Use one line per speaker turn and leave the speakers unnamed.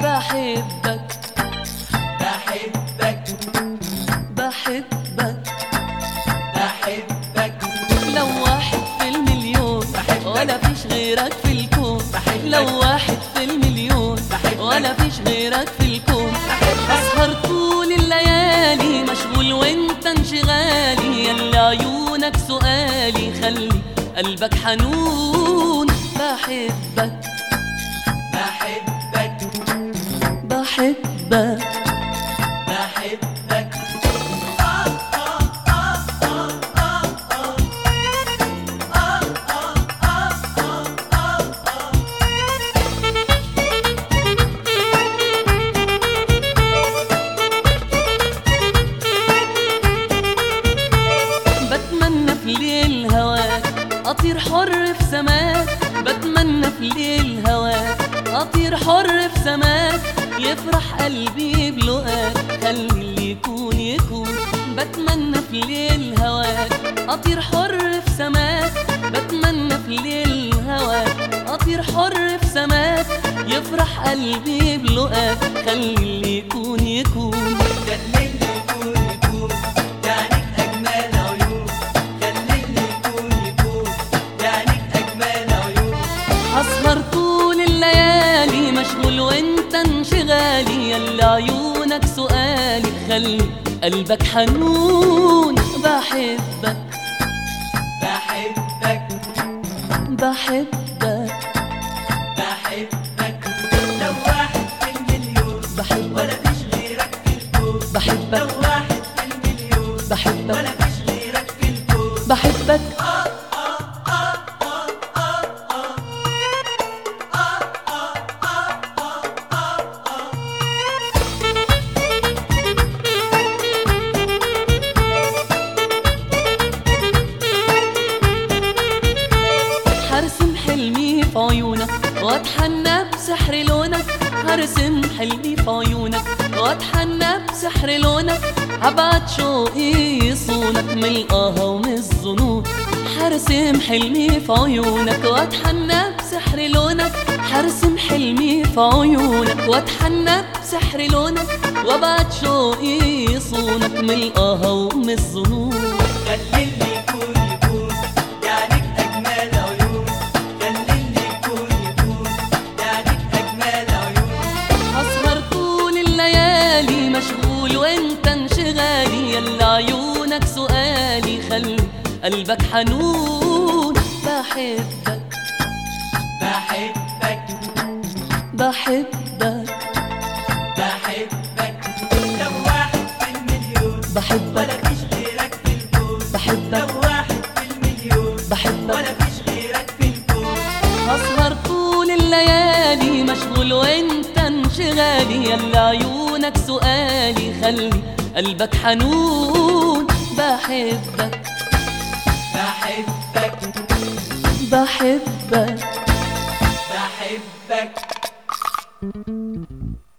بحبك
بحبك
بحبك
بحبك
لو واحد في المليون
بحبك.
ولا فيش غيرك في الكون
بحبك.
لو واحد في المليون
بحبك.
ولا فيش غيرك في الكون
بحبك.
أسهر طول الليالي مشغول وانت انشغالي ياللي عيونك سؤالي خلي قلبك حنون بحبك
بحبك
بحبك
بحبك
بتمنى في ليل هواك أطير حر في سماك بتمنى في ليل هواك أطير حر في سماك يفرح قلبي بلقاك خلي اللي يكون يكون بتمنى في ليل هواك أطير حر في سماك بتمنى في ليل هواك أطير حر في سماك يفرح قلبي بلقاك خلي اللي يكون يكون
خليني يكون يكون دعنيك أجمل عيون خليني يكون دعنيك أجمل عيون
أسهر طول الليالي مشغول وانت انشغالي ياللي عيونك سؤالي خلي قلبك حنون بحبك
بحبك
بحبك
بحبك لو واحد في المليون
بحبك
ولا فيش غيرك في الكون
بحبك
لو واحد في المليون
بحبك
ولا فيش غيرك في الكون
بحبك هرسم حلمي في عيونك واتحنى بسحر لونك هرسم حلمي في عيونك واتحنى بسحر لونك هبعت شوقي يصونك من القهوة ومن الظنون هرسم حلمي في عيونك واتحنى بسحر لونك هرسم حلمي في عيونك واتحنى بسحر لونك وابعت شوقي يصونك من القهوة ومن الظنون
خليني يكون دعنيك أجمل عيون خليني يكون دعنيك أجمل عيون
أسهر طول الليالي مشغول وانت انشغالي ياللي عيونك سؤالي خلي قلبك حنون بحبك
بحبك
بحبك
بحبك لو واحد في المليون
بحبك
ولا فيش غيرك في الكون
بحبك
لو واحد في المليون
بحبك
ولا فيش غيرك في الكون
أسهر طول الليالي مشغول وانت انشغالي ياللي عيونك سؤالي خلي قلبك حنون بحبك
بحبك
بحبك
بحبك